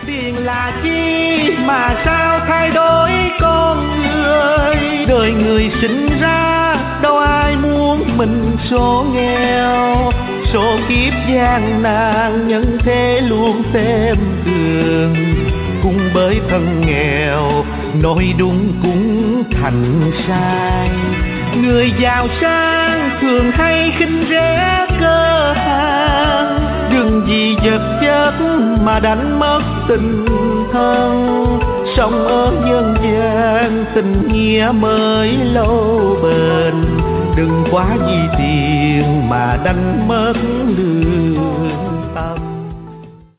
Tiền là chi mà sao thay đổi con người? Đời người sinh ra đâu ai muốn mình số nghèo. Số kiếp gian nan nhân thế luôn thêm thường. Cũng bởi thân nghèo nói đúng cũng thành sai. Người giàu sang thường hay khinh rẻ cơ hàng. Đừng vì vật chất mà đánh mất tình thân. Sống ở nhân gian tình nghĩa mới lâu bền. Đừng quá vì tiền mà đánh mất lương.